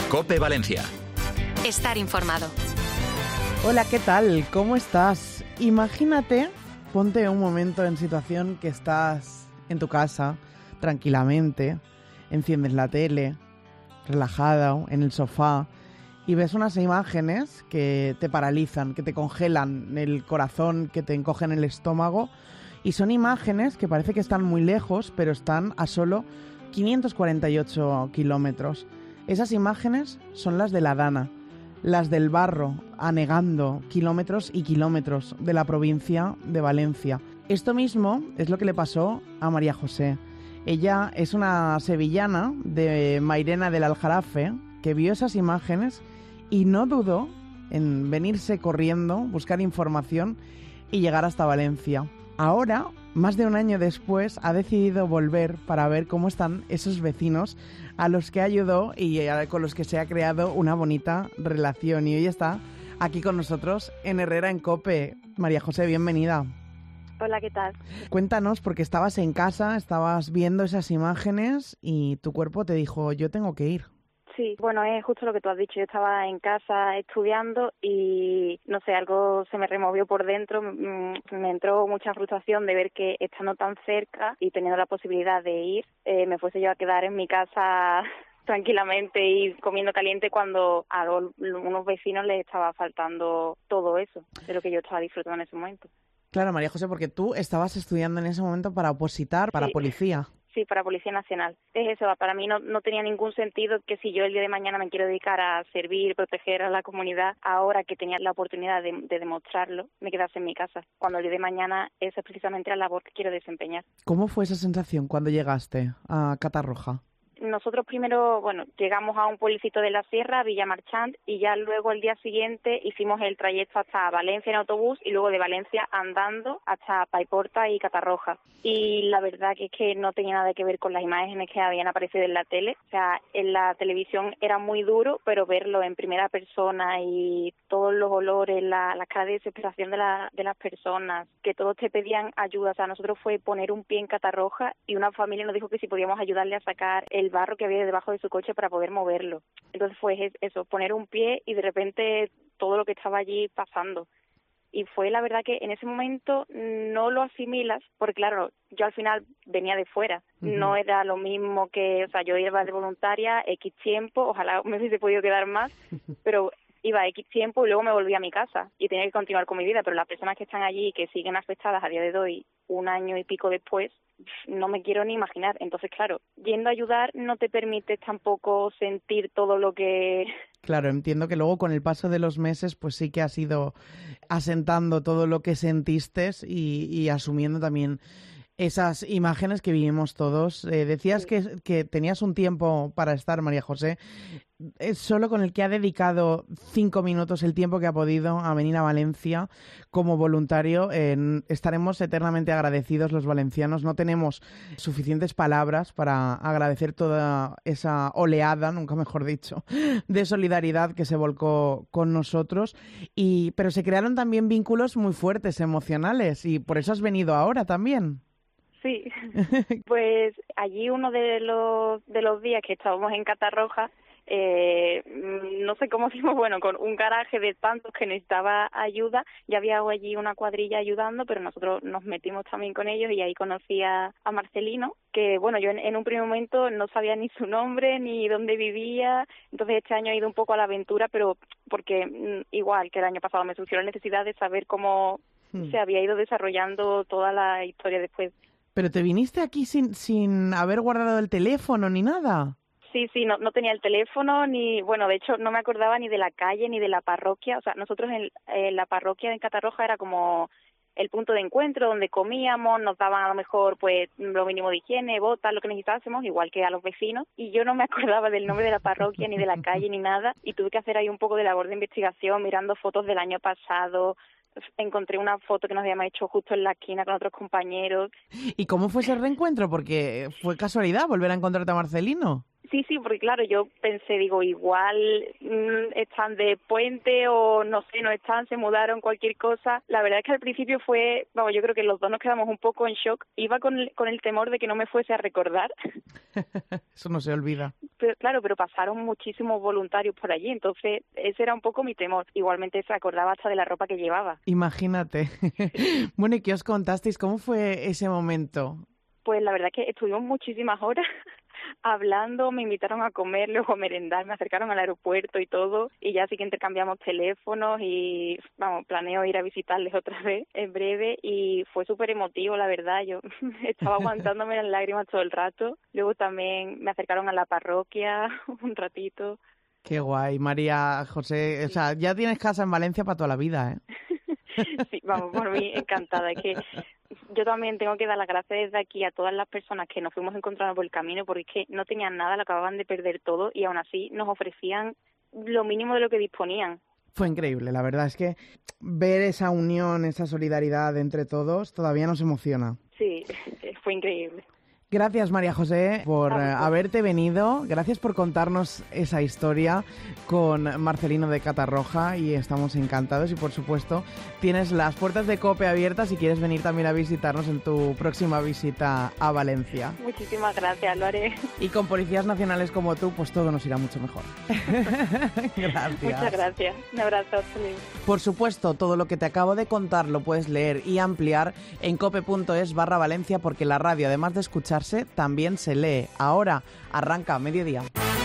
COPE Valencia. Estar informado. Hola, ¿qué tal? ¿Cómo estás? Imagínate, ponte un momento en situación que estás en tu casa, tranquilamente, enciendes la tele, relajada, en el sofá, y ves unas imágenes que te paralizan, que te congelan el corazón, que te encogen el estómago, y son imágenes que parece que están muy lejos, pero están a solo 548 kilómetros. Esas imágenes son las de la Dana, las del barro, anegando kilómetros y kilómetros de la provincia de Valencia. Esto mismo es lo que le pasó a María José. Ella es una sevillana de Mairena del Aljarafe que vio esas imágenes y no dudó en venirse corriendo, buscar información y llegar hasta Valencia. Ahora, más de un año después, ha decidido volver para ver cómo están esos vecinos a los que ayudó y con los que se ha creado una bonita relación. Y hoy está aquí con nosotros en Herrera en COPE. María José, bienvenida. Hola, ¿qué tal? Cuéntanos, porque estabas en casa, estabas viendo esas imágenes y tu cuerpo te dijo, yo tengo que ir. Sí, bueno, es justo lo que tú has dicho. Yo estaba en casa estudiando y, no sé, algo se me removió por dentro. Me entró mucha frustración de ver que estando tan cerca y teniendo la posibilidad de ir, me fuese yo a quedar en mi casa tranquilamente y comiendo caliente cuando a unos vecinos les estaba faltando todo eso de lo que yo estaba disfrutando en ese momento. Claro, María José, porque tú estabas estudiando en ese momento para opositar, para policía. Sí, para Policía Nacional. Es eso, para mí no tenía ningún sentido que si yo el día de mañana me quiero dedicar a servir, proteger a la comunidad, ahora que tenía la oportunidad de demostrarlo, me quedase en mi casa, cuando el día de mañana esa es precisamente la labor que quiero desempeñar. ¿Cómo fue esa sensación cuando llegaste a Catarroja? Nosotros primero, llegamos a un pueblecito de la sierra, Villa Marchant, y ya luego el día siguiente hicimos el trayecto hasta Valencia en autobús y luego de Valencia andando hasta Paiporta y Catarroja. Y la verdad que es que no tenía nada que ver con las imágenes que habían aparecido en la tele. O sea, en la televisión era muy duro, pero verlo en primera persona y todos los olores, la cara de desesperación de las personas, que todos te pedían ayuda. O sea, nosotros fue poner un pie en Catarroja y una familia nos dijo que si podíamos ayudarle a sacar el barro que había debajo de su coche para poder moverlo. Entonces fue eso, poner un pie y de repente todo lo que estaba allí pasando. Y fue la verdad que en ese momento no lo asimilas, porque claro, yo al final venía de fuera. No era lo mismo que, o sea, yo iba de voluntaria X tiempo, ojalá me hubiese podido quedar más, pero iba X tiempo y luego me volví a mi casa y tenía que continuar con mi vida, pero las personas que están allí y que siguen afectadas a día de hoy, un año y pico después, no me quiero ni imaginar. Entonces, claro, yendo a ayudar no te permites tampoco sentir todo lo que... Claro, entiendo que luego con el paso de los meses pues sí que has ido asentando todo lo que sentiste y asumiendo también esas imágenes que vivimos todos. Decías que tenías un tiempo para estar, María José. Es solo con el que ha dedicado 5 minutos el tiempo que ha podido a venir a Valencia como voluntario. Estaremos eternamente agradecidos los valencianos. No tenemos suficientes palabras para agradecer toda esa oleada, nunca mejor dicho, de solidaridad que se volcó con nosotros. Pero se crearon también vínculos muy fuertes, emocionales, y por eso has venido ahora también. Sí, pues allí uno de los días que estábamos en Catarroja, no sé cómo hicimos, con un garaje de tantos que necesitaba ayuda, ya había allí una cuadrilla ayudando, pero nosotros nos metimos también con ellos y ahí conocí a Marcelino, que yo en un primer momento no sabía ni su nombre ni dónde vivía. Entonces este año he ido un poco a la aventura, pero porque igual que el año pasado me surgió la necesidad de saber cómo se había ido desarrollando toda la historia después. ¿Pero te viniste aquí sin haber guardado el teléfono ni nada? Sí, no tenía el teléfono ni, de hecho no me acordaba ni de la calle ni de la parroquia. O sea, nosotros en la parroquia de Catarroja era como el punto de encuentro donde comíamos, nos daban a lo mejor pues lo mínimo de higiene, botas, lo que necesitásemos, igual que a los vecinos. Y yo no me acordaba del nombre de la parroquia ni de la calle ni nada y tuve que hacer ahí un poco de labor de investigación mirando fotos del año pasado. Encontré una foto que nos habíamos hecho justo en la esquina con otros compañeros. ¿Y cómo fue ese reencuentro? Porque fue casualidad volver a encontrarte a Marcelino. Sí, porque claro, yo pensé, digo, igual están de puente o no sé, no están, se mudaron, cualquier cosa. La verdad es que al principio fue, vamos, yo creo que los dos nos quedamos un poco en shock. Iba con el temor de que no me fuese a recordar. Eso no se olvida. Pero pasaron muchísimos voluntarios por allí, entonces ese era un poco mi temor. Igualmente se acordaba hasta de la ropa que llevaba. Imagínate. Bueno, ¿y qué os contasteis? ¿Cómo fue ese momento? Pues la verdad es que estuvimos muchísimas horas hablando, me invitaron a comer, luego a merendar, me acercaron al aeropuerto y todo, y ya sí que intercambiamos teléfonos y, vamos, planeo ir a visitarles otra vez en breve, y fue súper emotivo, la verdad, yo estaba aguantándome las lágrimas todo el rato. Luego también me acercaron a la parroquia un ratito. Qué guay, María José, o sea, ya tienes casa en Valencia para toda la vida, ¿eh? Sí, vamos, por mí encantada, es que yo también tengo que dar las gracias desde aquí a todas las personas que nos fuimos encontrando por el camino, porque es que no tenían nada, lo acababan de perder todo y aún así nos ofrecían lo mínimo de lo que disponían. Fue increíble, la verdad es que ver esa unión, esa solidaridad entre todos todavía nos emociona. Sí, fue increíble. Gracias, María José, por haberte venido. Gracias por contarnos esa historia con Marcelino de Catarroja y estamos encantados. Y, por supuesto, tienes las puertas de COPE abiertas si quieres venir también a visitarnos en tu próxima visita a Valencia. Muchísimas gracias, lo haré. Y con policías nacionales como tú, pues todo nos irá mucho mejor. Gracias. Muchas gracias. Un abrazo. Por supuesto, todo lo que te acabo de contar lo puedes leer y ampliar en cope.es/Valencia, porque la radio, además de escuchar, también se lee. Ahora arranca Mediodía.